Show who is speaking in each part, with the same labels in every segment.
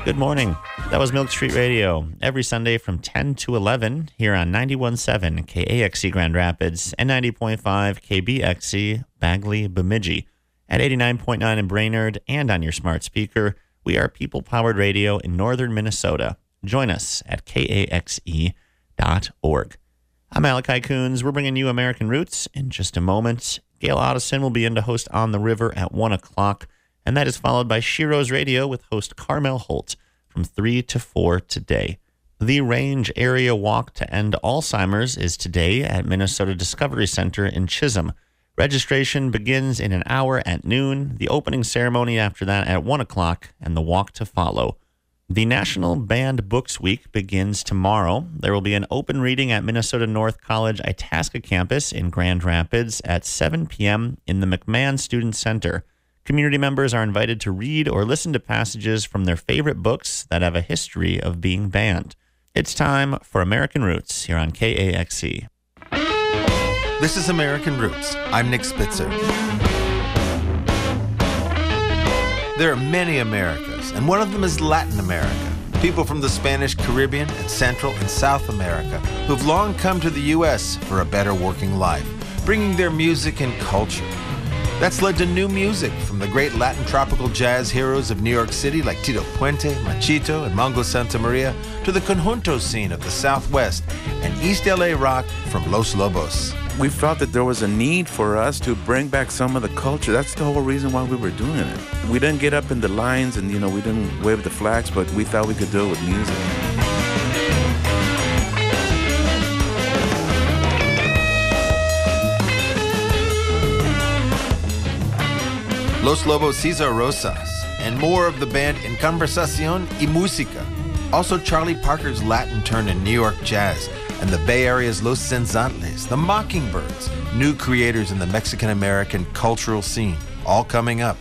Speaker 1: Good morning. That was Milk Street Radio, every Sunday from 10 to 11 here on 91.7 KAXE Grand Rapids and 90.5 KBXE Bagley Bemidji. At 89.9 in Brainerd and on your smart speaker, we are people-powered radio in northern Minnesota. Join us at kaxe.org. I'm Malachi Coons. We're bringing you American Roots in just a moment. Gail Otteson will be in to host On the River at 1 o'clock, and that is followed by Shiro's Radio with host Carmel Holt from 3 to 4 today. The Range Area Walk to End Alzheimer's is today at Minnesota Discovery Center in Chisholm. Registration begins in an hour at noon, the opening ceremony after that at 1 o'clock, and the walk to follow. The National Banned Books Week begins tomorrow. There will be an open reading at Minnesota North College Itasca campus in Grand Rapids at 7 p.m. in the McMahon Student Center. Community members are invited to read or listen to passages from their favorite books that have a history of being banned. It's time for American Roots here on KAXE.
Speaker 2: This is American Roots. I'm Nick Spitzer. There are many Americas, and one of them is Latin America. People from the Spanish Caribbean and Central and South America who've long come to the U.S. for a better working life, bringing their music and culture. That's led to new music from the great Latin tropical jazz heroes of New York City like Tito Puente, Machito, and Mongo Santa Maria, to the conjunto scene of the Southwest and East LA rock from Los Lobos.
Speaker 3: We felt that there was a need for us to bring back some of the culture. That's the whole reason why we were doing it. We didn't get up in the lines and, we didn't wave the flags, but we thought we could do it with music.
Speaker 2: Los Lobos Cesar Rosas, and more of the band En Conversación y Música. Also Charlie Parker's Latin turn in New York jazz, and the Bay Area's Los Senzantles, the Mockingbirds, new creators in the Mexican-American cultural scene, all coming up.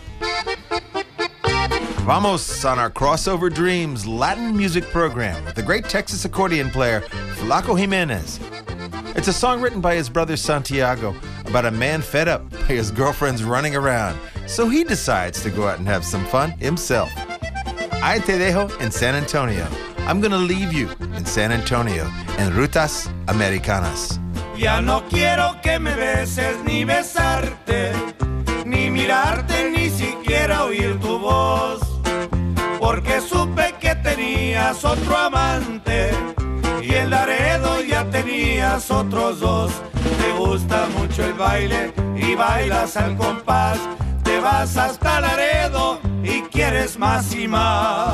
Speaker 2: Vamos on our Crossover Dreams Latin music program with the great Texas accordion player, Flaco Jimenez. It's a song written by his brother Santiago about a man fed up by his girlfriends running around, so he decides to go out and have some fun himself. Ay te dejo en San Antonio. I'm gonna leave you in San Antonio en Rutas Americanas.
Speaker 4: Ya no quiero que me beses ni besarte, ni mirarte, ni siquiera oír tu voz, porque supe que tenías otro amante y en Laredo ya tenías otros dos. Te gusta mucho el baile y bailas al compás, te vas hasta Laredo y quieres más y más.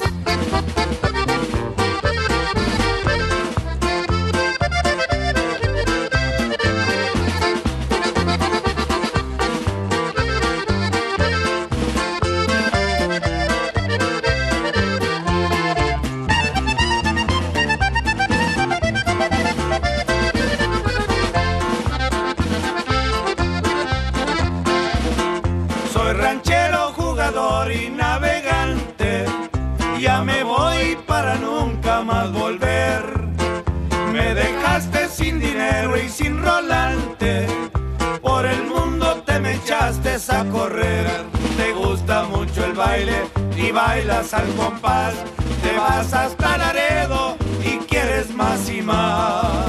Speaker 4: Y navegante, ya me voy para nunca más volver. Me dejaste sin dinero y sin rolante, por el mundo te me echaste a correr. Te gusta mucho el baile y bailas al compás, te vas hasta Laredo y quieres más y más.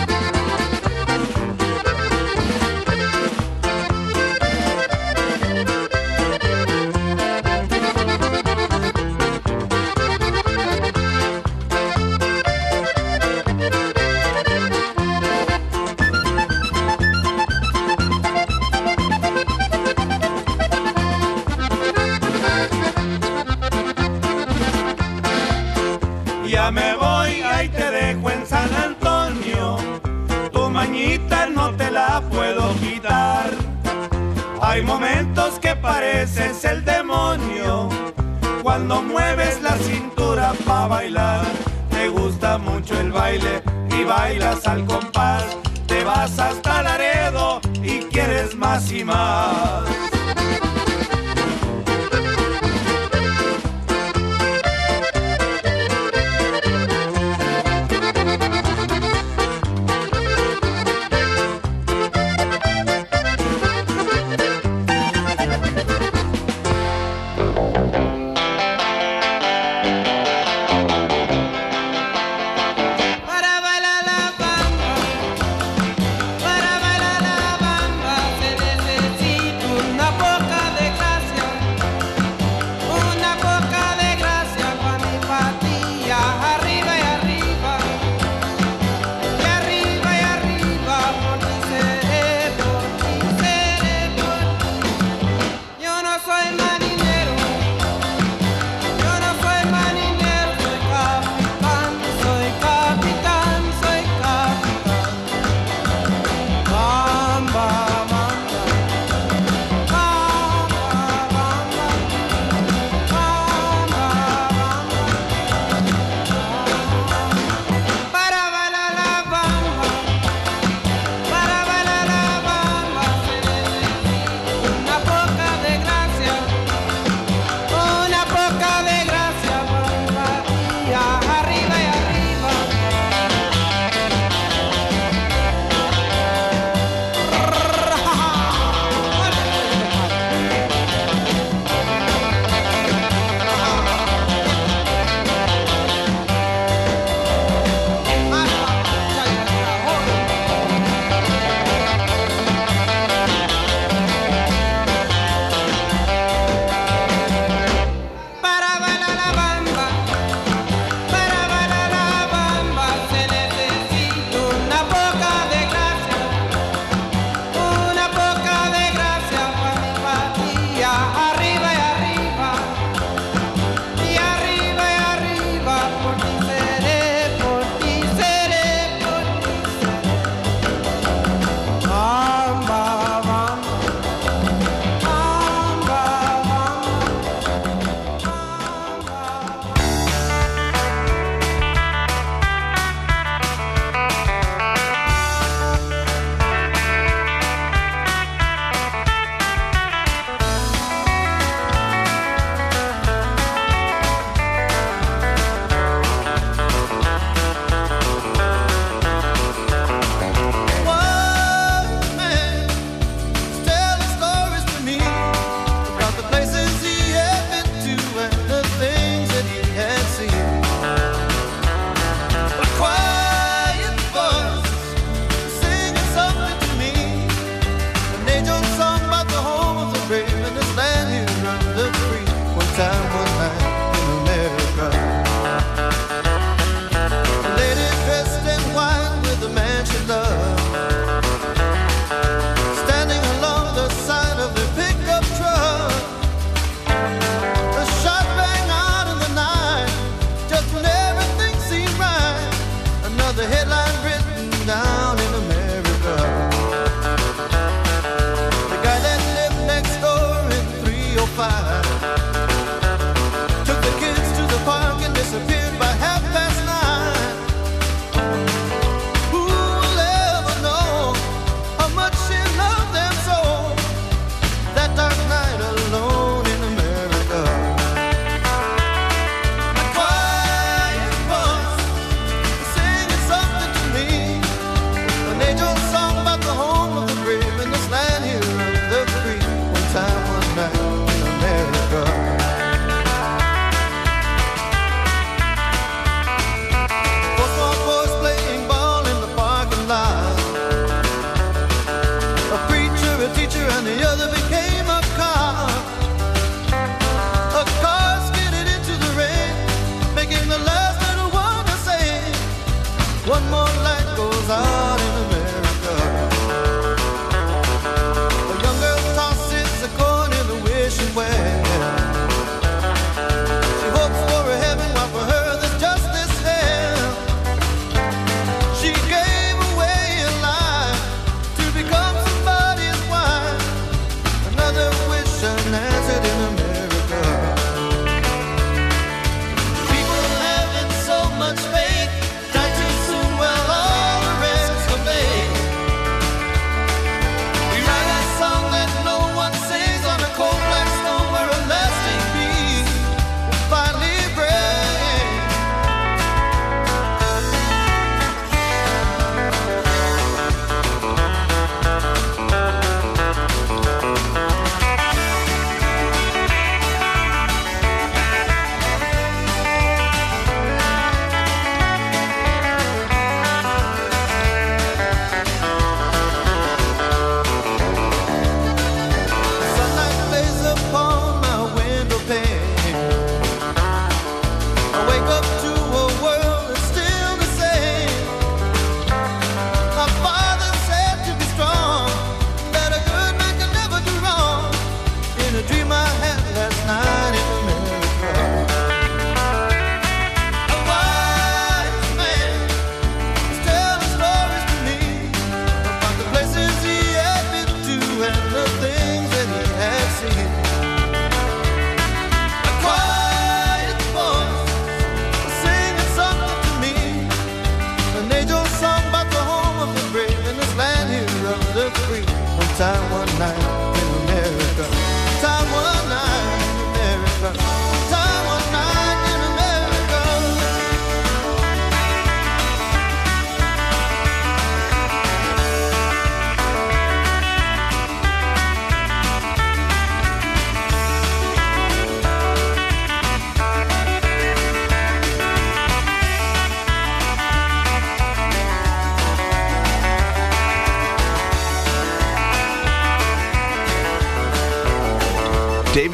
Speaker 4: Ya me voy, ahí te dejo en San Antonio, tu mañita no te la puedo quitar. Hay momentos que pareces el demonio, cuando mueves la cintura pa' bailar. Te gusta mucho el baile y bailas al compás, te vas hasta Laredo y quieres más y más.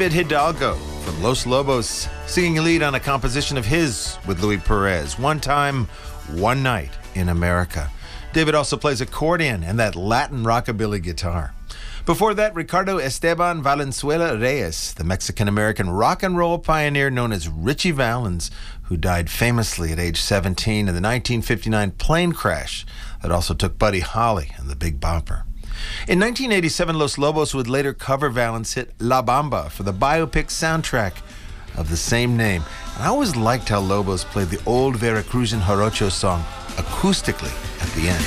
Speaker 2: David Hidalgo from Los Lobos, singing lead on a composition of his with Louis Perez, One Time, One Night in America. David also plays accordion and that Latin rockabilly guitar. Before that, Ricardo Esteban Valenzuela Reyes, the Mexican-American rock and roll pioneer known as Richie Valens, who died famously at age 17 in the 1959 plane crash that also took Buddy Holly and the Big Bopper. In 1987, Los Lobos would later cover Valens' hit La Bamba for the biopic soundtrack of the same name. And I always liked how Lobos played the old Veracruzan Jarocho song acoustically at the end.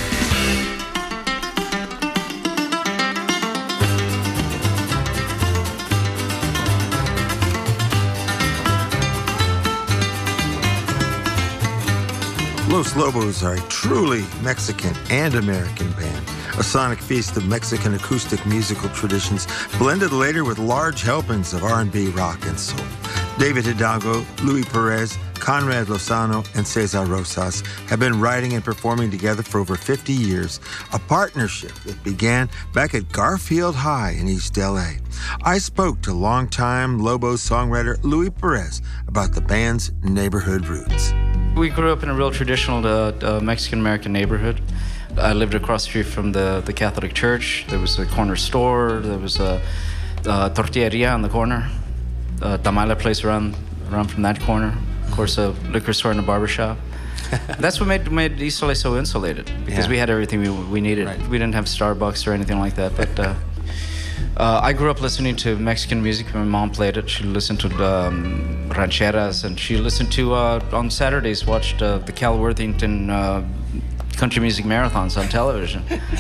Speaker 5: Los Lobos are a truly Mexican and American band, a sonic feast of Mexican acoustic musical traditions, blended later with large helpings of R&B, rock, and soul. David Hidalgo, Louis Perez, Conrad Lozano, and Cesar Rosas have been writing and performing together for over 50 years, a partnership that began back at Garfield High in East L.A. I spoke to longtime Lobos songwriter Louis Perez about the band's neighborhood roots.
Speaker 6: We grew up in a real traditional Mexican-American neighborhood. I lived across the street from the Catholic Church. There was a corner store. There was a tortilleria on the corner. A tamale place around from that corner. Of course, a liquor store and a barbershop. That's what made East LA so insulated, because we had everything we needed. Right. We didn't have Starbucks or anything like that. But I grew up listening to Mexican music. My mom played it. She listened to rancheras, and she listened to, on Saturdays, watched the Cal Worthington country music marathons on television.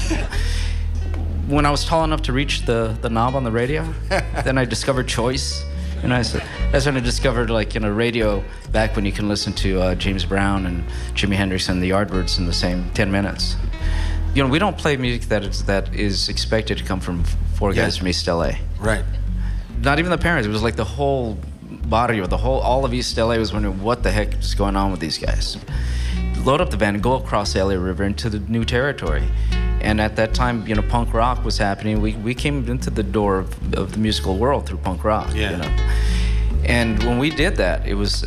Speaker 6: When I was tall enough to reach the knob on the radio, then I discovered Choice. And that's when I discovered, radio back when you can listen to James Brown and Jimi Hendrix and the Yardbirds in the same 10 minutes. We don't play music that is expected to come from four guys from East LA.
Speaker 2: Right.
Speaker 6: Not even the parents. It was like the whole barrio, all of East LA was wondering what the heck is going on with these guys. Load up the van and go across the LA River into the new territory. And at that time, punk rock was happening. We came into the door of the musical world through punk rock. Yeah. And when we did that, it was.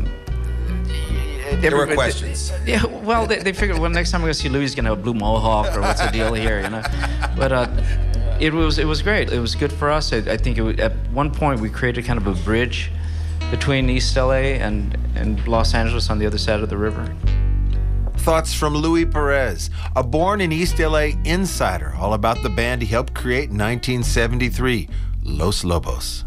Speaker 2: There were questions.
Speaker 6: Yeah, well, they figured, next time we go see Louis, he's gonna have a blue mohawk, or what's the deal here, But it was great. It was good for us. I think at one point we created kind of a bridge between East LA and Los Angeles on the other side of the river.
Speaker 2: Thoughts from Louis Perez, a born in East LA insider, all about the band he helped create in 1973, Los Lobos.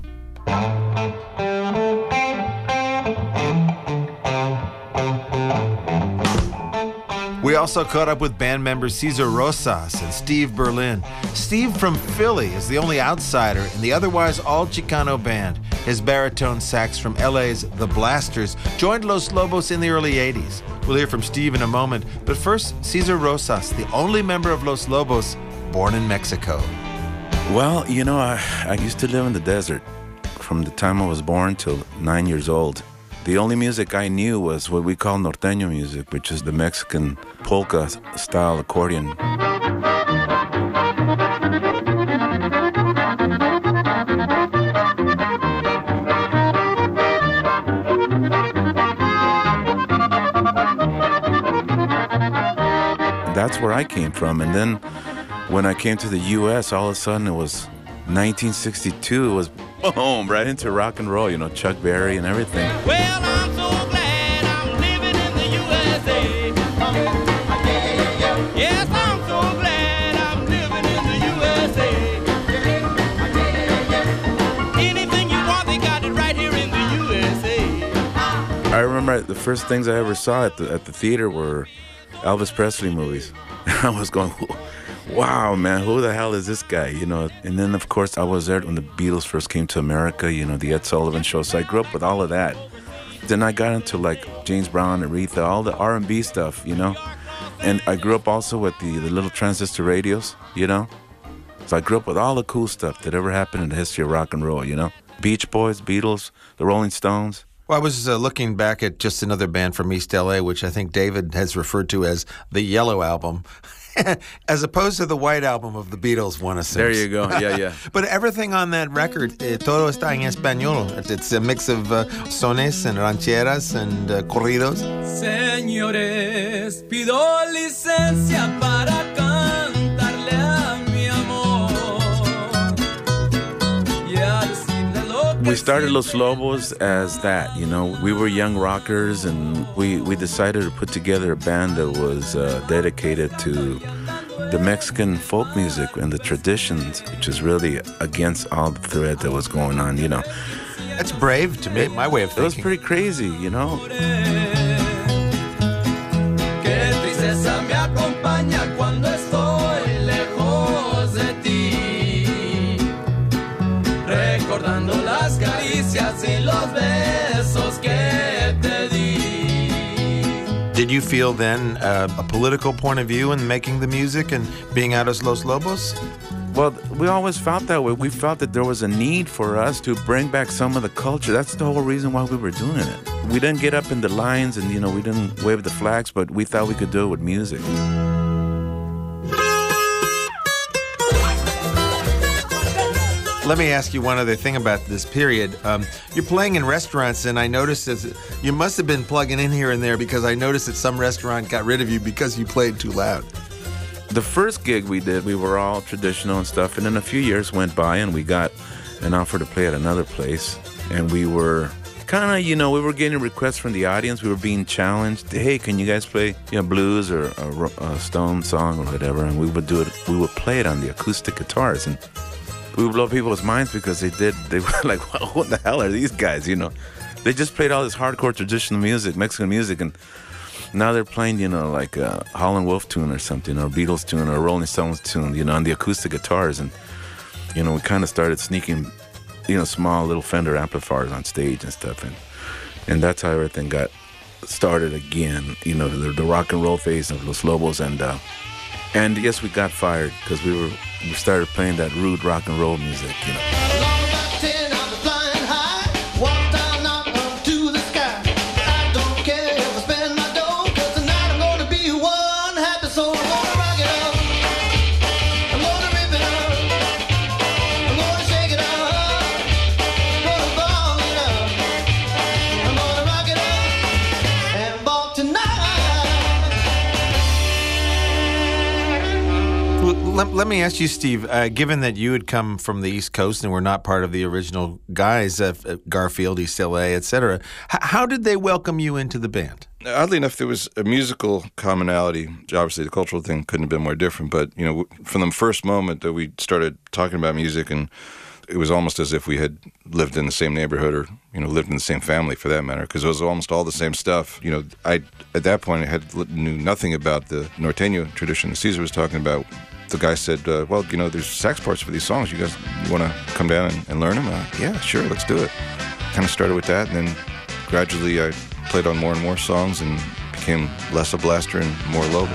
Speaker 2: We also caught up with band members Cesar Rosas and Steve Berlin. Steve from Philly is the only outsider in the otherwise all Chicano band. His baritone sax from LA's The Blasters joined Los Lobos in the early 80s. We'll hear from Steve in a moment, but first, Cesar Rosas, the only member of Los Lobos born in Mexico.
Speaker 3: Well, I used to live in the desert from the time I was born till 9 years old. The only music I knew was what we call norteño music, which is the Mexican polka-style accordion. That's where I came from. And then when I came to the U.S., all of a sudden it was 1962. It was boom, right into rock and roll, Chuck Berry and everything.
Speaker 4: Well, I'm so glad I'm living in the USA. Yes, I'm so glad I'm living in the USA. Anything you want, they got it right here in the USA.
Speaker 3: I remember the first things I ever saw at the theater were Elvis Presley movies. I was going, wow, man, who the hell is this guy? And then, of course, I was there when the Beatles first came to America, the Ed Sullivan Show. So I grew up with all of that. Then I got into, James Brown, Aretha, all the R&B stuff, And I grew up also with the little transistor radios, So I grew up with all the cool stuff that ever happened in the history of rock and roll, Beach Boys, Beatles, the Rolling Stones.
Speaker 2: Well, I was looking back at just another band from East LA, which I think David has referred to as the Yellow Album.
Speaker 5: As opposed to the White Album of the Beatles, one assumes.
Speaker 3: There you go. Yeah.
Speaker 5: But everything on that record, todo está en español. It's a mix of sones and rancheras and corridos.
Speaker 7: Señores, pido licencia para cantarle a mi amor.
Speaker 3: We started Los Lobos as that, you know. We were young rockers, and we decided to put together a band that was dedicated to the Mexican folk music and the traditions, which is really against all the thread that was going on, you know.
Speaker 5: That's brave to me, my way of thinking.
Speaker 3: It was pretty crazy, you know.
Speaker 7: Qué tristeza me acompaña cuando estoy lejos de ti, recordando las caricias y los besos que te di.
Speaker 5: Did you feel then a political point of view in making the music and being out as Los Lobos?
Speaker 3: Well, we always felt that way. We felt that there was a need for us to bring back some of the culture. That's the whole reason why we were doing it. We didn't get up in the lines and, you know, we didn't wave the flags, but we thought we could do it with music.
Speaker 5: Let me ask you one other thing about this period. You're playing in restaurants, and I noticed that you must have been plugging in here and there, because I noticed that some restaurant got rid of you because you played too loud.
Speaker 3: The first gig we did, we were all traditional and stuff, and then a few years went by and we got an offer to play at another place, and we were kind of, you know, we were getting requests from the audience. We were being challenged. Hey, can you guys play, you know, blues or a Stone song or whatever? And we would do it. We would play it on the acoustic guitars, and we would blow people's minds because they were like, well, what the hell are these guys? You know, they just played all this hardcore traditional music, Mexican music, and now they're playing, you know, like a Howlin' Wolf tune or something, or a Beatles tune, or a Rolling Stones tune, you know, on the acoustic guitars. And, you know, we kind of started sneaking, you know, small little Fender amplifiers on stage and stuff. And that's how everything got started again, you know, the rock and roll phase of Los Lobos. And yes, we got fired because we started playing that rude rock and roll music, you know.
Speaker 5: Let me ask you, Steve, given that you had come from the East Coast and were not part of the original guys, Garfield, East LA, etc., how did they welcome you into the band?
Speaker 8: Oddly enough, there was a musical commonality. Obviously, the cultural thing couldn't have been more different, but, you know, from the first moment that we started talking about music, and it was almost as if we had lived in the same neighborhood, or, you know, lived in the same family for that matter, because it was almost all the same stuff. You know, at that point, knew nothing about the norteño tradition that Cesar was talking about. The guy said, well, you know, there's sax parts for these songs. You want to come down and learn them? Yeah, sure, let's do it. Kind of started with that, and then gradually I played on more and more songs and became less a blaster and more Lobo.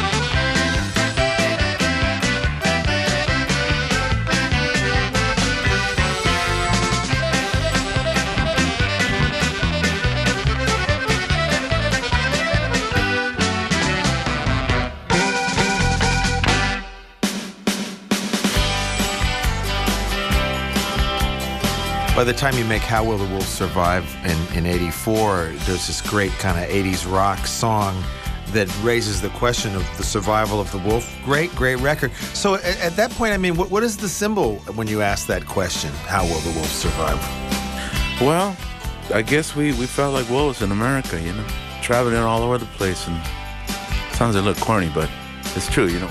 Speaker 5: By the time you make How Will the Wolves Survive in 84, there's this great kind of 80s rock song that raises the question of the survival of the wolf. Great record. So at that point, I mean, what is the symbol when you ask that question, how will the wolves survive?
Speaker 3: Well, I guess we felt like wolves in America, you know, traveling all over the place. And it sounds a little corny, but it's true, you know.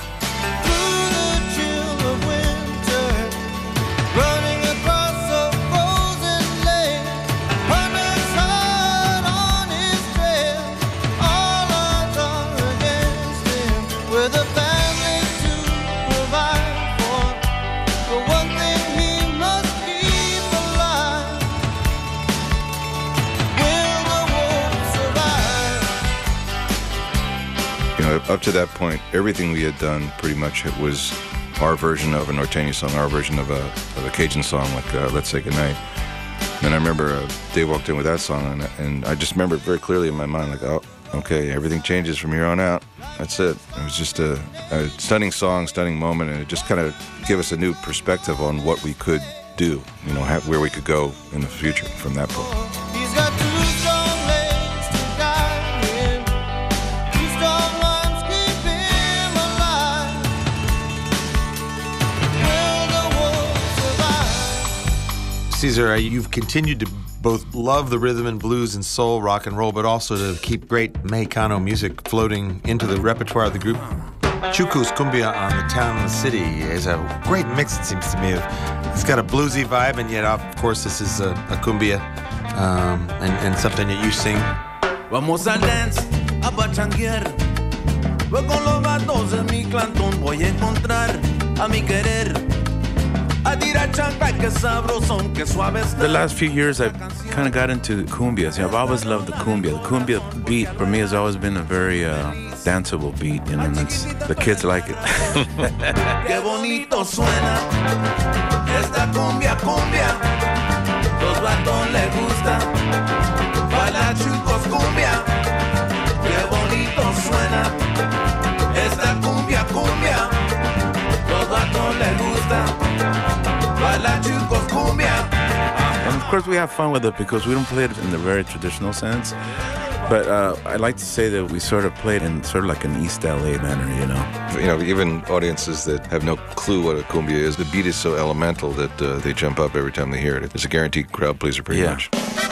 Speaker 8: Up to that point, everything we had done pretty much it was our version of a norteño song, our version of a Cajun song, like Let's Say Goodnight. And I remember Dave walked in with that song, and I just remember it very clearly in my mind, like, okay, everything changes from here on out. That's it. It was just a stunning song, stunning moment, and it just kind of gave us a new perspective on what we could do, you know, where we could go in the future from that point.
Speaker 7: He's got two strong legs to guide him, two strong arms keep him alive. Will the wolves survive?
Speaker 2: Cesar, you've continued to both love the rhythm and blues and soul, rock and roll, but also to keep great Mexicano music floating into the repertoire of the group. Chuco's Cumbia on the Town and the City is a great mix, it seems to me. It's got a bluesy vibe, and yet, of course, this is a cumbia and something that you sing.
Speaker 7: Vamos a dance, a pachanguear. Voy con los gatos de mi clantón, voy a encontrar a mi querer. A tirar chancla, que sabrosón, que suave está.
Speaker 3: The last few years, I've kind of got into cumbias. You know, I've always loved the cumbia. The cumbia beat for me has always been a very danceable beat. You know, and the kids like it.
Speaker 7: Qué bonito suena esta cumbia, cumbia. Los vatos les gusta. Baila chicos cumbia. Qué bonito suena esta cumbia, cumbia. Los vatos les gusta. Baila chicos cumbia.
Speaker 3: And of course, we have fun with it because we don't play it in the very traditional sense. But I like to say that we sort of played in sort of like an East LA manner, you know.
Speaker 8: You know, even audiences that have no clue what a cumbia is, the beat is so elemental that they jump up every time they hear it. It's a guaranteed crowd pleaser, pretty much.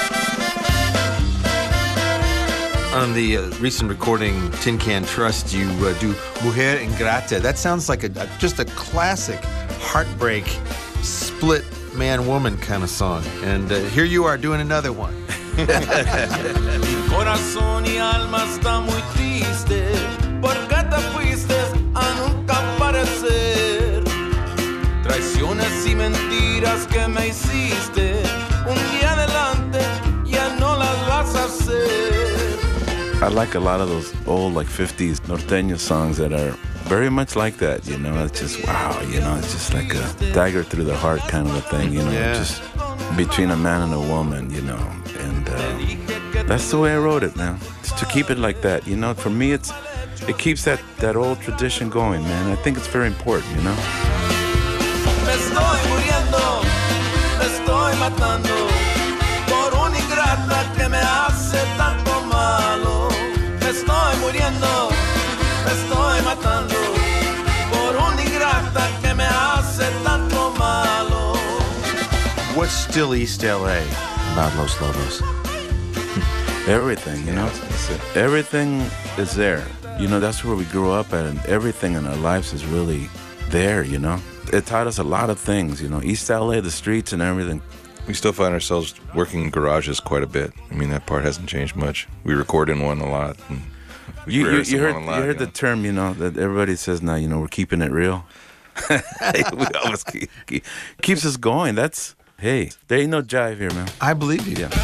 Speaker 2: On the recent recording, Tin Can Trust, you do Mujer Ingrata. That sounds like just a classic heartbreak, split man-woman kind of song. And here you are doing another one.
Speaker 7: Mi corazón y alma está muy triste porque te fuiste a nunca aparecer. Traiciones y mentiras que me hiciste un día adelante ya no las vas a hacer.
Speaker 3: I like a lot of those old, like 50s norteño songs that are very much like that, you know. It's just, wow, you know, it's just like a dagger through the heart kind of a thing, you know, just between a man and a woman, you know. And that's the way I wrote it, man. It's to keep it like that, you know. For me, it keeps that old tradition going, man. I think it's very important, you know.
Speaker 7: Me estoy muriendo, me estoy matando por una ingrata que me hace tanto malo. Me estoy muriendo, me estoy matando por una ingrata que me hace tanto malo.
Speaker 2: What's still East LA about Los Lobos?
Speaker 3: Everything, you know. Everything is there. You know, that's where we grew up at, and everything in our lives is really there, you know. It taught us a lot of things, you know. East LA, the streets and everything.
Speaker 8: We still find ourselves working in garages quite a bit. I mean, that part hasn't changed much. We record in one a lot. And
Speaker 3: you heard the term, you know, that everybody says now, you know, we're keeping it real. We always keeps us going. That's, hey, there ain't no jive here, man.
Speaker 2: I believe you.
Speaker 3: Yeah.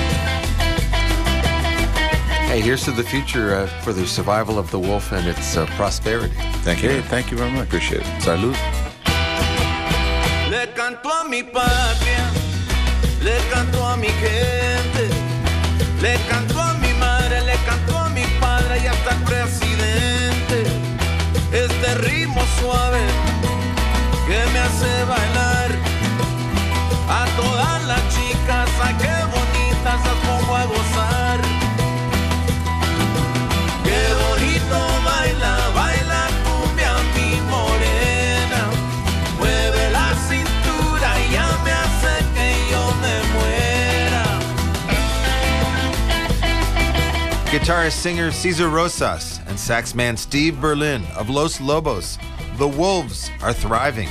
Speaker 2: Hey, here's to the future for the survival of the wolf and its prosperity.
Speaker 8: Thank you.
Speaker 3: Hey, thank you very much.
Speaker 8: Appreciate it.
Speaker 3: Salud.
Speaker 7: Le canto a mi patria, le canto a mi gente, le canto a mi madre, le canto a mi padre y hasta el presidente. Este ritmo suave que me hace bailar a todas las chicas, ay qué bonitas las pongo a gozar. Qué bonito baila, baila cumbia mi morena, mueve la cintura y ya me hace que yo me muera.
Speaker 2: Guitarist singer Cesar Rosas and sax man Steve Berlin of Los Lobos. The Wolves are thriving.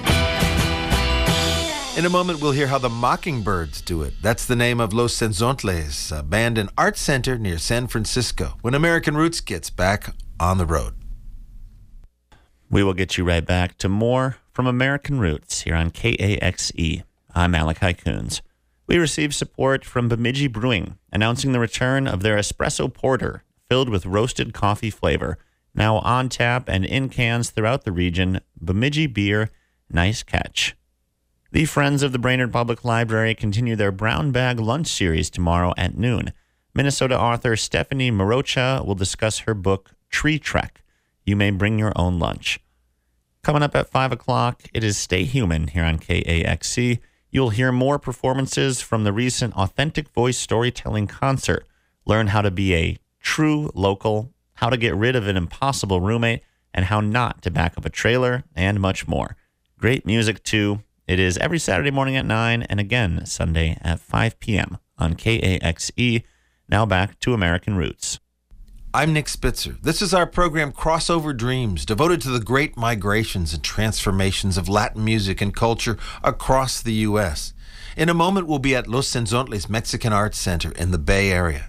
Speaker 2: In a moment, we'll hear how the Mockingbirds do it. That's the name of Los Senzontles, a band and art center near San Francisco, when American Roots gets back on the road.
Speaker 1: We will get you right back to more from American Roots here on KAXE. I'm Malachi Coons. We received support from Bemidji Brewing, announcing the return of their espresso porter filled with roasted coffee flavor, now on tap and in cans throughout the region. Bemidji Beer, nice catch. The Friends of the Brainerd Public Library continue their Brown Bag Lunch Series tomorrow at noon. Minnesota author Stephanie Morocha will discuss her book, Tree Trek. You may bring your own lunch. Coming up at 5 o'clock, it is Stay Human here on KAXC. You'll hear more performances from the recent Authentic Voice Storytelling Concert. Learn how to be a true local, how to get rid of an impossible roommate, and how not to back up a trailer, and much more. Great music, too. It is every Saturday morning at 9 and again Sunday at 5 p.m. on KAXE. Now back to American Roots.
Speaker 2: I'm Nick Spitzer. This is our program Crossover Dreams, devoted to the great migrations and transformations of Latin music and culture across the U.S. In a moment, we'll be at Los Senzontles Mexican Arts Center in the Bay Area.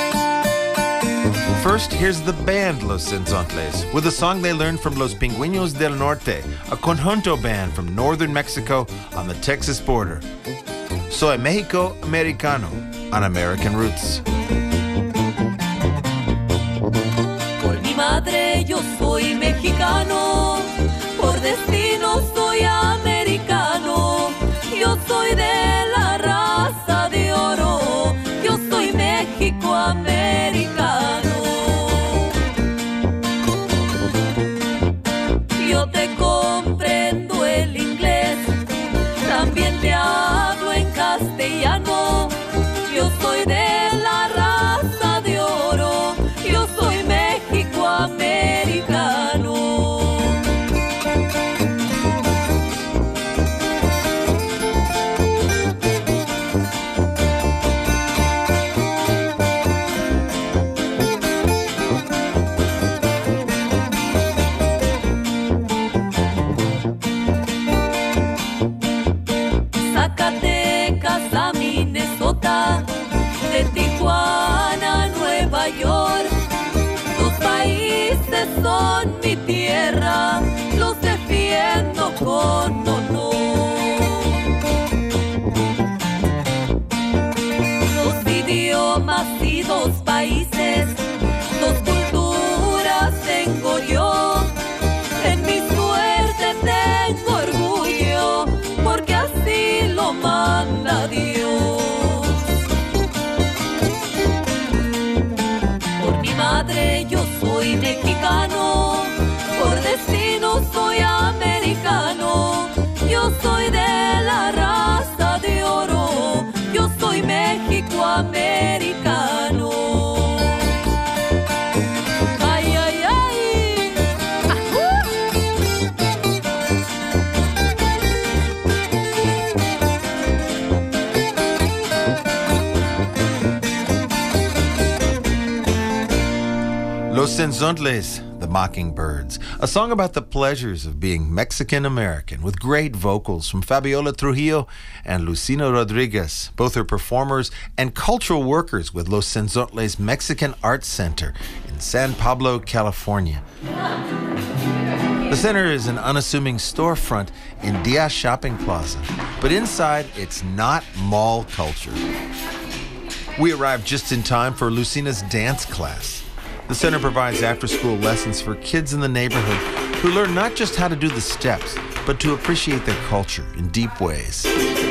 Speaker 2: First, here's the band Los Senzontles with a song they learned from Los Pingüinos del Norte, a conjunto band from northern Mexico on the Texas border. Soy Mexico Americano on American Roots.
Speaker 9: Por mi madre yo soy mexicano, por destino soy americano, yo soy de la raza de oro, yo soy México americano. Yo te comprendo el inglés, también te hablo en castellano, yo soy de la raza de oro, yo soy México americano. Zacatecas a Minnesota, de Tijuana a Nueva York, tus países son mi tierra, los defiendo con honor. Dos idiomas y dos países, dos culturas tengo yo, en mi suerte tengo orgullo, porque así lo manda Dios. Por mi madre yo soy mexicano, por destino soy americano, yo soy de la raza de oro, yo soy México americano. Ay, ay, ay.
Speaker 2: Los Senzontles, the Mockingbirds, a song about the pleasures of being Mexican-American with great vocals from Fabiola Trujillo and Lucina Rodriguez. Both are performers and cultural workers with Los Senzontles Mexican Arts Center in San Pablo, California. The center is an unassuming storefront in Diaz Shopping Plaza, but inside it's not mall culture. We arrived just in time for Lucina's dance class. The center provides after-school lessons for kids in the neighborhood who learn not just how to do the steps, but to appreciate their culture in deep ways.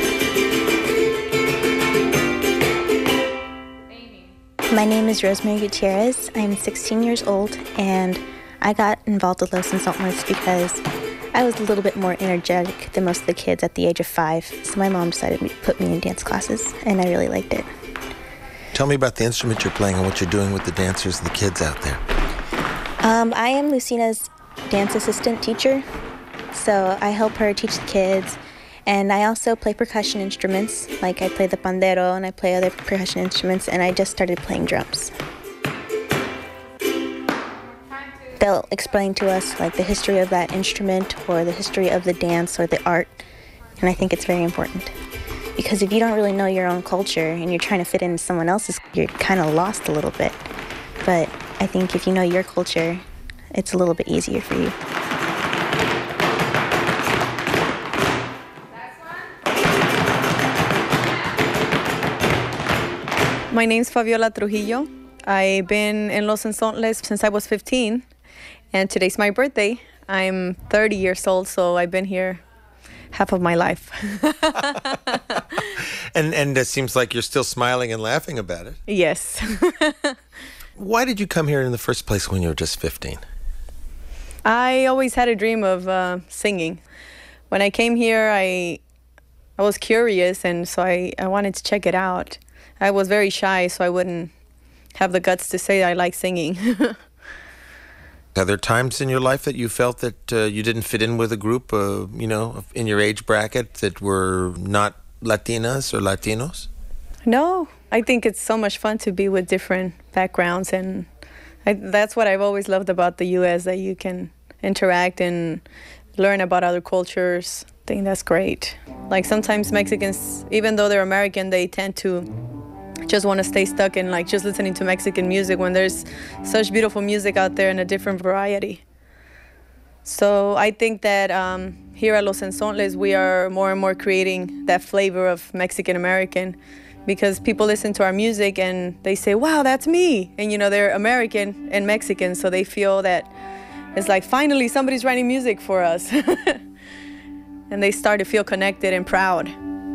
Speaker 10: My name is Rosemary Gutierrez. I'm 16 years old, and I got involved with Los Senzontles because I was a little bit more energetic than most of the kids at the age of 5. So my mom decided to put me in dance classes, and I really liked it.
Speaker 5: Tell me about the instrument you're playing and what you're doing with the dancers and the kids out there.
Speaker 10: I am Lucina's dance assistant teacher, so I help her teach the kids, and I also play percussion instruments, like I play the pandero and I play other percussion instruments, and I just started playing drums. They'll explain to us like the history of that instrument or the history of the dance or the art, and I think it's very important. Because if you don't really know your own culture and you're trying to fit into someone else's, you're kind of lost a little bit. But I think if you know your culture, it's a little bit easier for you.
Speaker 11: My name's Fabiola Trujillo. I've been in Los Senzontles since I was 15, and today's my birthday. I'm 30 years old, so I've been here half of my life.
Speaker 2: And it seems like you're still smiling and laughing about it.
Speaker 11: Yes.
Speaker 2: Why did you come here in the first place when you were just 15?
Speaker 11: I always had a dream of singing. When I came here, I was curious, and so I wanted to check it out. I was very shy, so I wouldn't have the guts to say I like singing.
Speaker 2: Are there times in your life that you felt that you didn't fit in with a group, in your age bracket that were not Latinas or Latinos?
Speaker 11: No, I think it's so much fun to be with different backgrounds, and that's what I've always loved about the U.S., that you can interact and learn about other cultures. I think that's great. Like sometimes Mexicans, even though they're American, they tend to just want to stay stuck in like just listening to Mexican music when there's such beautiful music out there in a different variety. So I think that here at Los Ensontles, we are more and more creating that flavor of Mexican American, because people listen to our music and they say, wow, that's me. And, they're American and Mexican, so they feel that it's like, finally, somebody's writing music for us. And they start to feel connected and proud.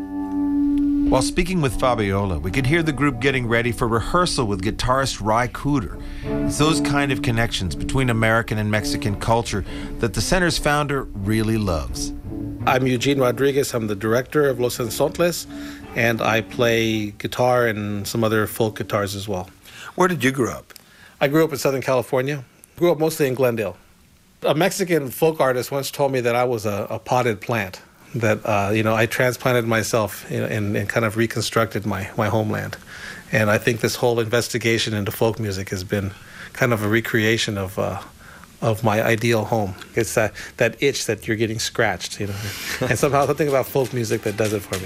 Speaker 2: While speaking with Fabiola, we could hear the group getting ready for rehearsal with guitarist Ry Cooder. It's those kind of connections between American and Mexican culture that the center's founder really loves.
Speaker 12: I'm Eugene Rodriguez. I'm the director of Los Ensontles, and I play guitar and some other folk guitars as well.
Speaker 2: Where did you grow up?
Speaker 12: I grew up in Southern California. Grew up mostly in Glendale. A Mexican folk artist once told me that I was a potted plant, that I transplanted myself and kind of reconstructed my homeland. And I think this whole investigation into folk music has been kind of a recreation of my ideal home. It's that itch that you're getting scratched, and somehow something about folk music that does it for me.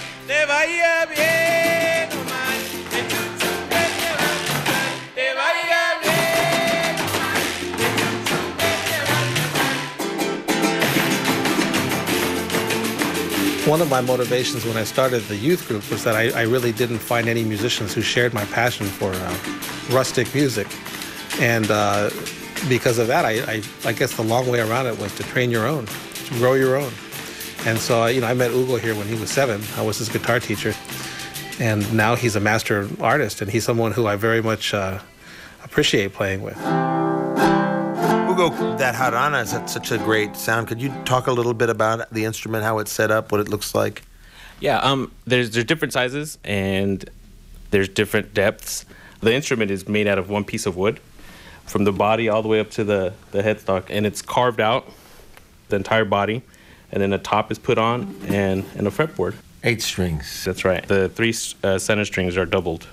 Speaker 12: One of my motivations when I started the youth group was that I really didn't find any musicians who shared my passion for rustic music. And because of that, I guess the long way around it was to train your own, to grow your own. And so, I met Hugo here when he was 7. I was his guitar teacher. And now he's a master artist, and he's someone who I very much appreciate playing with.
Speaker 2: Hugo, that jarana is such a great sound. Could you talk a little bit about the instrument, how it's set up, what it looks like?
Speaker 13: Yeah, there's different sizes and there's different depths. The instrument is made out of one piece of wood, from the body all the way up to the headstock, and it's carved out, the entire body, and then a top is put on and a fretboard.
Speaker 2: 8 strings.
Speaker 13: That's right. The 3 center strings are doubled.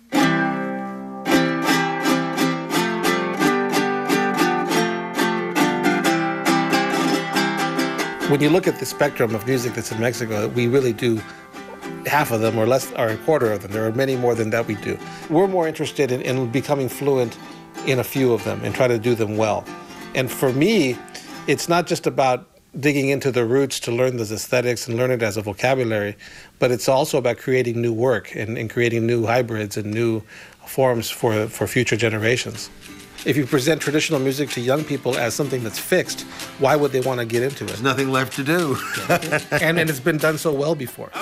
Speaker 12: When you look at the spectrum of music that's in Mexico, we really do half of them or less, or a quarter of them. There are many more than that we do. We're more interested in becoming fluent in a few of them and try to do them well. And for me, it's not just about digging into the roots to learn those aesthetics and learn it as a vocabulary, but it's also about creating new work and creating new hybrids and new forms for future generations. If you present traditional music to young people as something that's fixed, why would they want to get into it?
Speaker 2: There's nothing left to do.
Speaker 12: and it's been done so well before.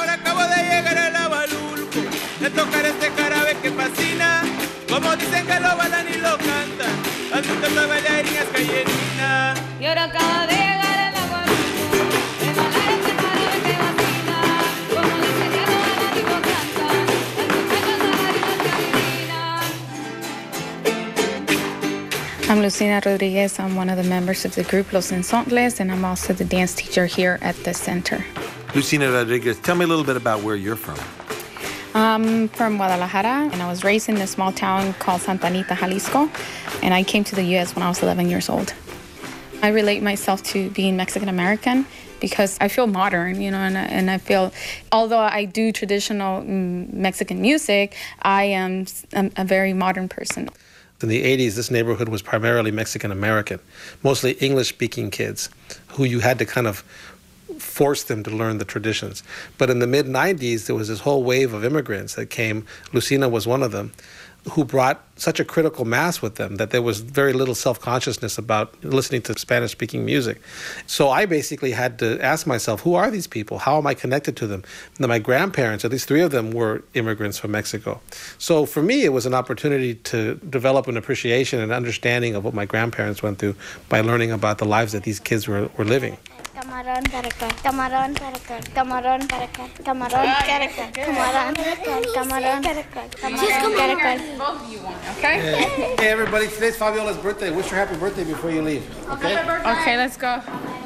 Speaker 14: I'm Lucina Rodriguez. I'm one of the members of the group Los Ensontles, and I'm also the dance teacher here at the center.
Speaker 2: Lucina Rodriguez, tell me a little bit about where you're from.
Speaker 14: I'm from Guadalajara, and I was raised in a small town called Santa Anita, Jalisco, and I came to the U.S. when I was 11 years old. I relate myself to being Mexican-American because I feel modern, and I feel, although I do traditional Mexican music, I am a very modern person.
Speaker 12: In the 80s, this neighborhood was primarily Mexican-American, mostly English-speaking kids who you had to kind of force them to learn the traditions. But in the mid-90s, there was this whole wave of immigrants that came. Lucina was one of them, who brought such a critical mass with them that there was very little self-consciousness about listening to Spanish-speaking music. So I basically had to ask myself, who are these people? How am I connected to them? And my grandparents, at least 3 of them, were immigrants from Mexico. So for me, it was an opportunity to develop an appreciation and understanding of what my grandparents went through by learning about the lives that these kids were living.
Speaker 15: Camarón para acá, camarón para acá, camarón para acá, camarón para acá, camarón para acá, camarón para acá, camarón para acá.
Speaker 16: Both of you want, okay?
Speaker 12: Hey everybody, today's Fabiola's birthday. Wish her happy birthday before you leave, okay?
Speaker 16: Okay, let's go.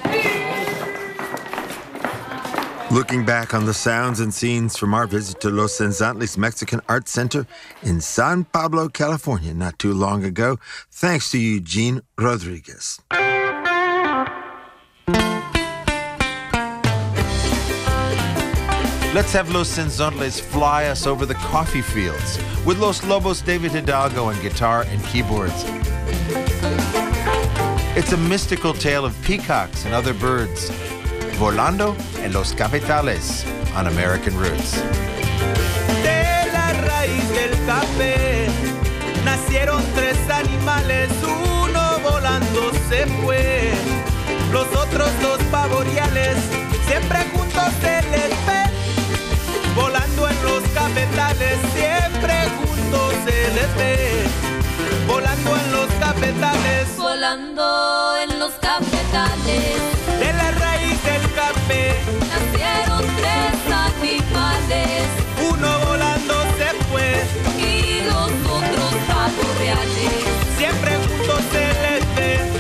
Speaker 5: Looking back on the sounds and scenes from our visit to Los Enzantles Mexican Arts Center in San Pablo, California, not too long ago, thanks to Eugene Rodriguez.
Speaker 2: Let's have Los Enzantles fly us over the coffee fields with Los Lobos' David Hidalgo on guitar and keyboards. It's a mystical tale of peacocks and other birds, volando en los cafetales on American Roots.
Speaker 7: De la raíz del café nacieron 3 animales, uno volando se fue, los otros 2 pavoriales siempre juntos se les ve. Volando en los cafetales, siempre juntos se les ve. Volando en los cafetales,
Speaker 9: volando en los cafetales.
Speaker 7: De la raíz del café
Speaker 9: nacieron 3 animales.
Speaker 7: Uno volando se fue
Speaker 9: y los otros pavos reales
Speaker 7: siempre juntos se les ve.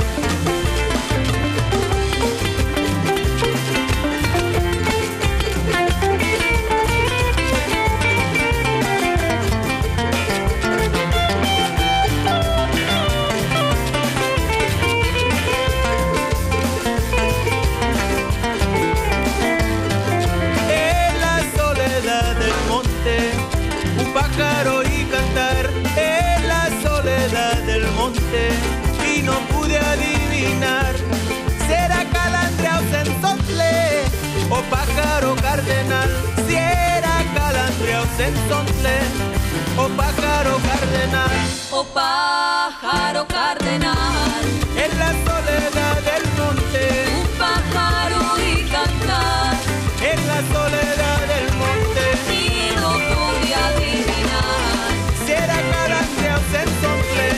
Speaker 7: Pájaro y cantar en la soledad del monte y no pude adivinar, será calandria o cenzontle o pájaro cardenal, si era calandria o cenzontle o pájaro cardenal,
Speaker 9: o pájaro cardenal,
Speaker 7: en la soledad del monte,
Speaker 9: un pájaro y cantar,
Speaker 7: en la soledad del monte
Speaker 9: y no pude adivinar,
Speaker 7: si era calandria o cenzontle.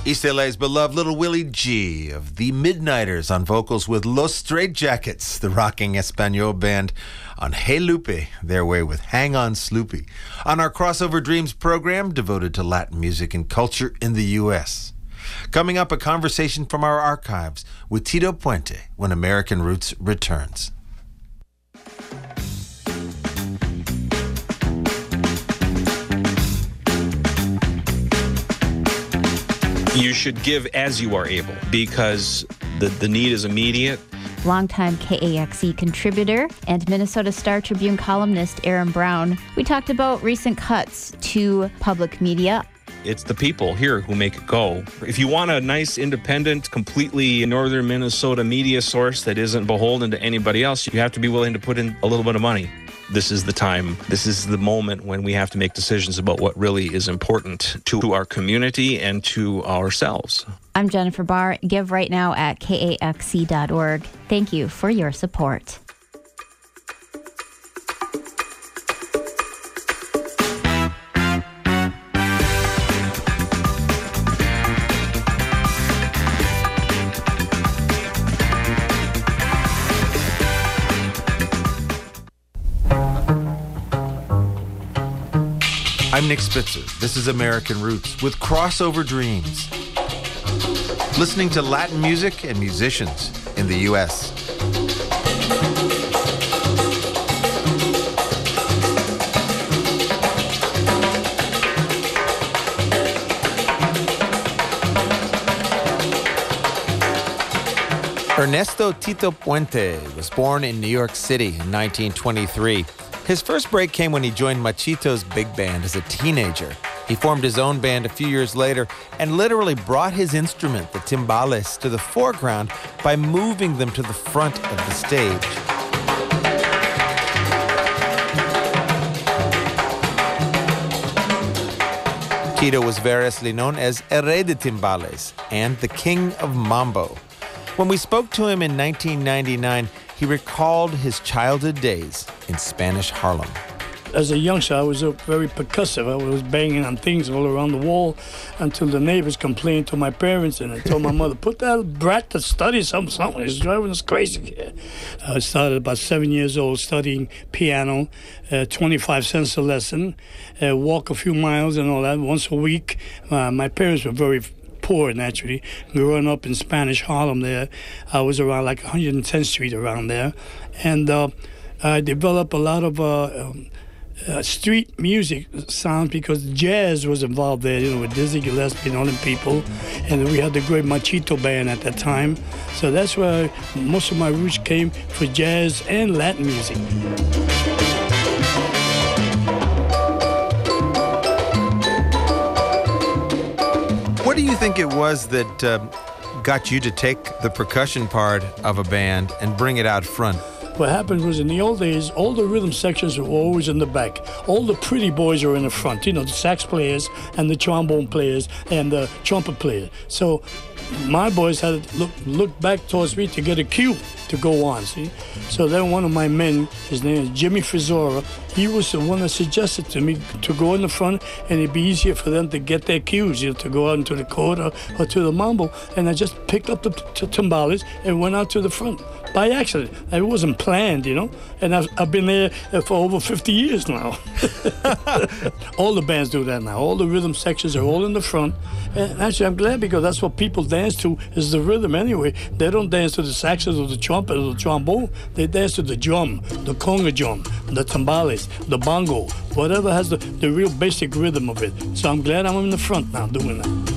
Speaker 2: East LA's beloved Little Willie G of the Midnighters on vocals with Los Straitjackets, the rocking Espanol band on Hey Lupe, their way with Hang On Sloopy, on our Crossover Dreams program devoted to Latin music and culture in the U.S. Coming up, a conversation from our archives with Tito Puente when American Roots returns.
Speaker 17: You should give as you are able because the need is immediate.
Speaker 18: Longtime KAXE contributor and Minnesota Star Tribune columnist Aaron Brown. We talked about recent cuts to public media.
Speaker 17: It's the people here who make it go. If you want a nice, independent, completely northern Minnesota media source that isn't beholden to anybody else, you have to be willing to put in a little bit of money. This is the time, this is the moment when we have to make decisions about what really is important to our community and to ourselves.
Speaker 18: I'm Jennifer Barr. Give right now at kaxe.org. Thank you for your support.
Speaker 2: I'm Nick Spitzer. This is American Roots with Crossover Dreams. Listening to Latin music and musicians in the U.S. Ernesto Tito Puente was born in New York City in 1923. His first break came when he joined Machito's big band as a teenager. He formed his own band a few years later and literally brought his instrument, the timbales, to the foreground by moving them to the front of the stage. Tito was variously known as El Rey de Timbales and the King of Mambo. When we spoke to him in 1999, he recalled his childhood days in Spanish Harlem.
Speaker 19: As a youngster, I was very percussive. I was banging on things all around the wall until the neighbors complained to my parents, and I told my mother, put that brat to study something. He's driving us crazy. I started about 7 years old studying piano, 25 cents a lesson, walk a few miles and all that once a week. My parents were very poor, naturally. Growing up in Spanish Harlem there, I was around like 110th Street around there. And I developed a lot of street music sounds because jazz was involved there, you know, with Dizzy Gillespie and all them people. And we had the great Machito band at that time. So that's where most of my roots came for jazz and Latin music.
Speaker 2: What do you think it was that got you to take the percussion part of a band and bring it out front?
Speaker 19: What happened was in the old days, all the rhythm sections were always in the back. All the pretty boys are in the front, you know, the sax players and the trombone players and the trumpet players. So my boys had to look back towards me to get a cue to go on, see? So then one of my men, his name is Jimmy Frizora, he was the one that suggested to me to go in the front and it'd be easier for them to get their cues, you know, to go out into the coda or to the mambo. And I just picked up the timbales and went out to the front by accident. It wasn't planned, you know? And I've been there for over 50 years now. All the bands do that now. All the rhythm sections are all in the front. And actually, I'm glad because that's what people dance to is the rhythm anyway. They don't dance to the saxes or the trumpet or the trombone. They dance to the drum, the conga drum, the timbales, the bongo, whatever has the real basic rhythm of it. So I'm glad I'm in the front now doing that.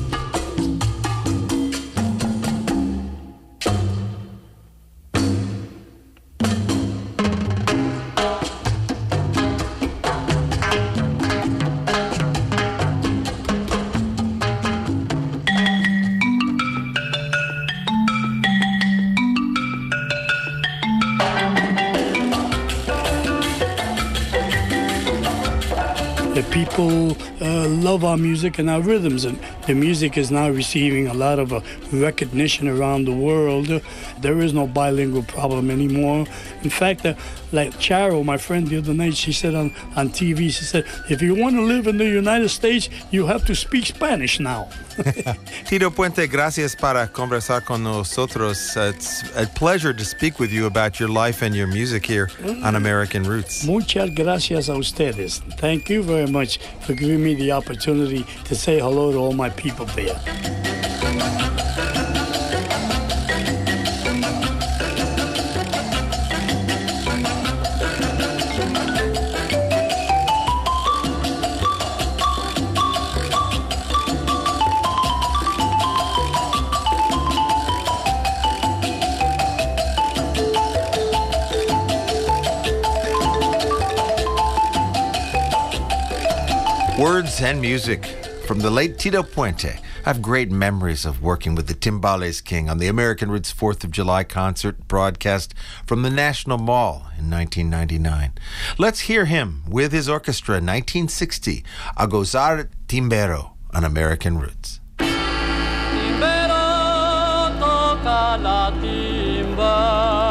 Speaker 19: People love our music and our rhythms, and The music is now receiving a lot of recognition around the world. There is no bilingual problem anymore. In fact, like Charo, my friend the other night, she said on TV, she said, if you want to live in the United States, you have to speak Spanish now.
Speaker 2: Tito Puente, gracias para conversar con nosotros. It's a pleasure to speak with you about your life and your music here on American Roots.
Speaker 19: Muchas gracias a ustedes. Thank you very much for giving me the opportunity to say hello to all my people there.
Speaker 2: Words and music from the late Tito Puente. I have great memories of working with the Timbales King on the American Roots 4th of July concert broadcast from the National Mall in 1999. Let's hear him with his orchestra in 1960, A Gozar Timbero on American Roots.
Speaker 9: Timbero toca la timba.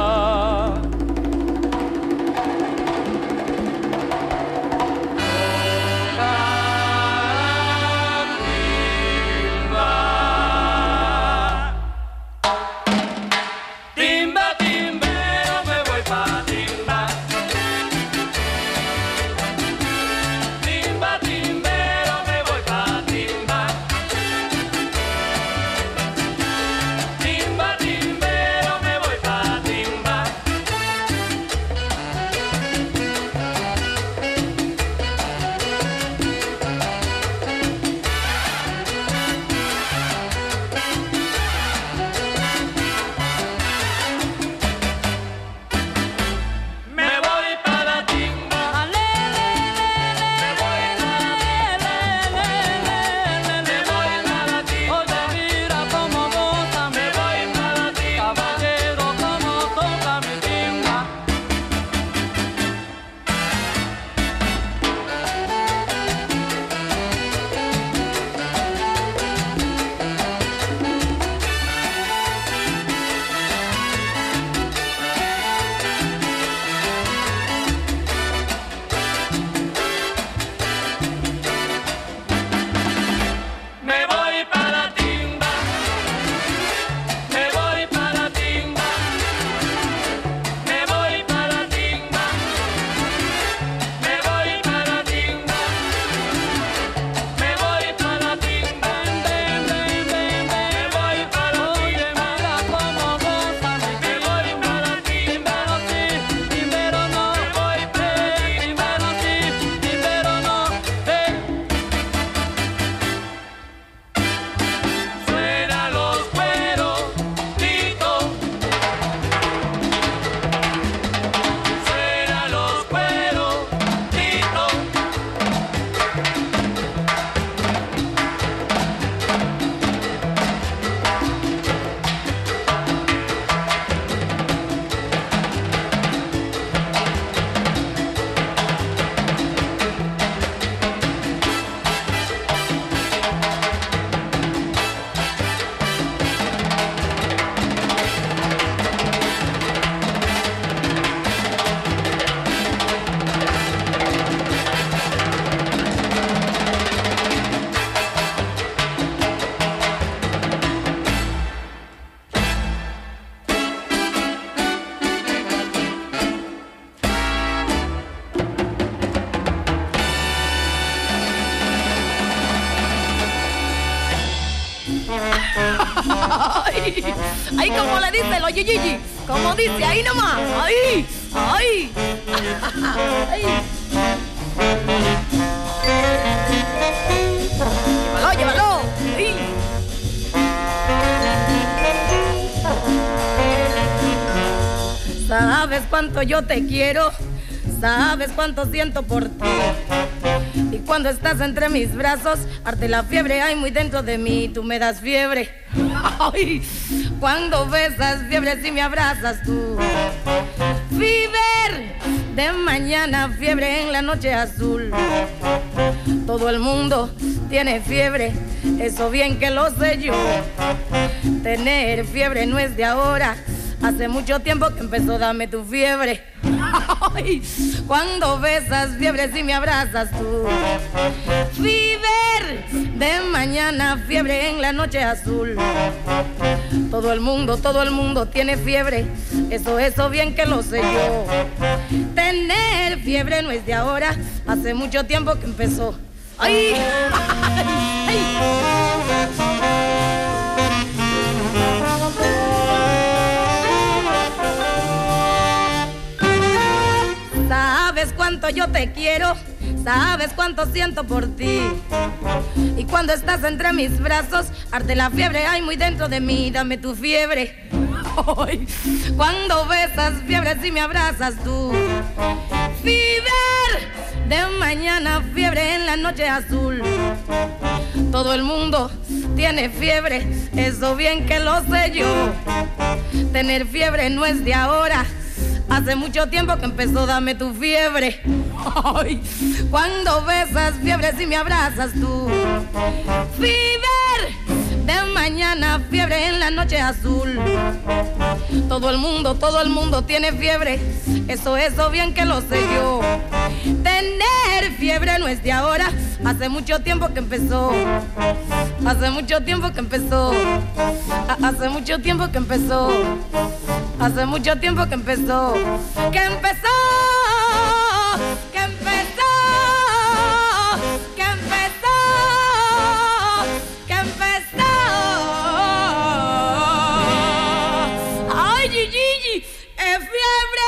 Speaker 9: Ay, como le dice el oye Gigi, como dice ahí nomás, ay, ay, ay. Llévalo, llévalo. Ay. Sabes cuánto yo te quiero, sabes cuánto siento por ti. Y cuando estás entre mis brazos, arte la fiebre hay muy dentro de mí. Tú me das fiebre. Ay, cuando besas fiebre si me abrazas tú. Fever de mañana, fiebre en la noche azul. Todo el mundo tiene fiebre
Speaker 20: eso bien que lo sé yo. Tener fiebre no es de ahora, hace mucho tiempo que empezó, dame tu fiebre. Ay, cuando besas fiebre si me abrazas tú. Fever de mañana, fiebre en la noche azul. Todo el mundo tiene fiebre, eso bien que lo sé yo. Tener fiebre no es de ahora, hace mucho tiempo que empezó. ¡Ay! ¡Ay! Sabes cuánto yo te quiero, sabes cuánto siento por ti. Y cuando estás entre mis brazos, arde la fiebre, hay muy dentro de mí, dame tu fiebre. Ay, cuando besas fiebre si me abrazas tú. Fever de mañana, fiebre en la noche azul. Todo el mundo tiene fiebre, eso bien que lo sé yo. Tener fiebre no es de ahora, hace mucho tiempo que empezó, dame tu fiebre. Ay, cuando besas fiebre si me abrazas tú. Fever de mañana, fiebre en la noche azul. Todo el mundo tiene fiebre, eso bien que lo sé yo. Tener fiebre no es de ahora, hace mucho tiempo que empezó. Hace mucho tiempo que empezó. Hace mucho tiempo que empezó. Hace mucho tiempo que empezó. Que empezó. Que empezó. Que empezó. Que empezó. Ay, Gigi, es fiebre.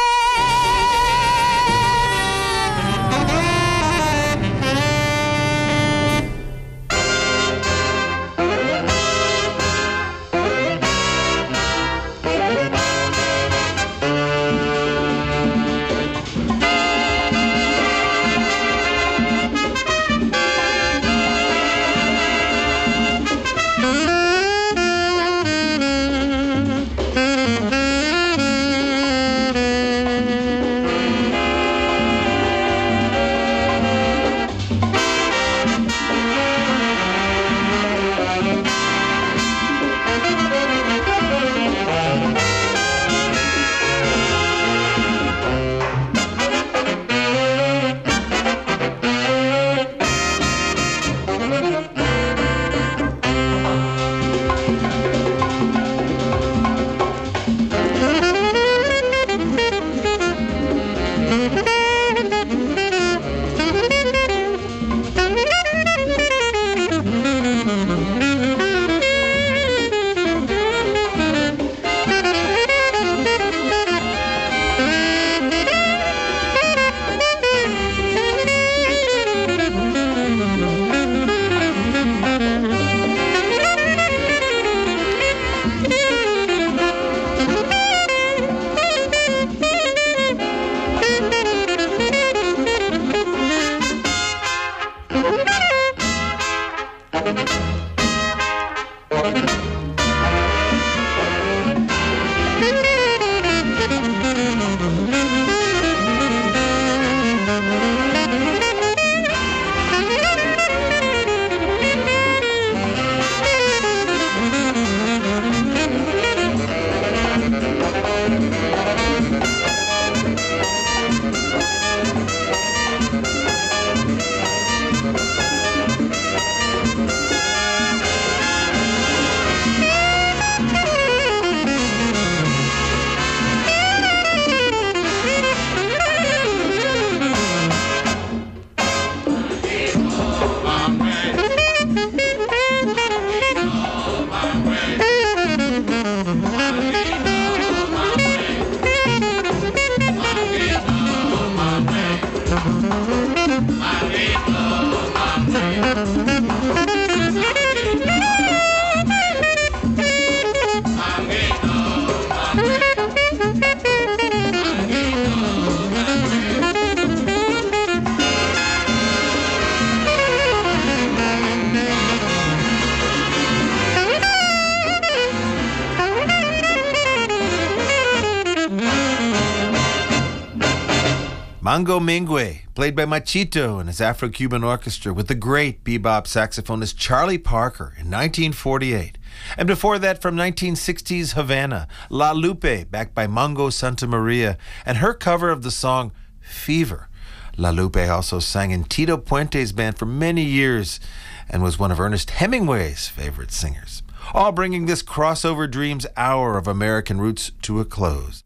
Speaker 2: Mango Mingwe, played by Machito and his Afro-Cuban orchestra with the great bebop saxophonist Charlie Parker in 1948. And before that, from 1960's Havana, La Lupe, backed by Mongo Santa Maria, and her cover of the song Fever. La Lupe also sang in Tito Puente's band for many years and was one of Ernest Hemingway's favorite singers. All bringing this Crossover Dreams hour of American Roots to a close.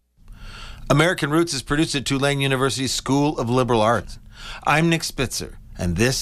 Speaker 2: American Roots is produced at Tulane University's School of Liberal Arts. I'm Nick Spitzer, and this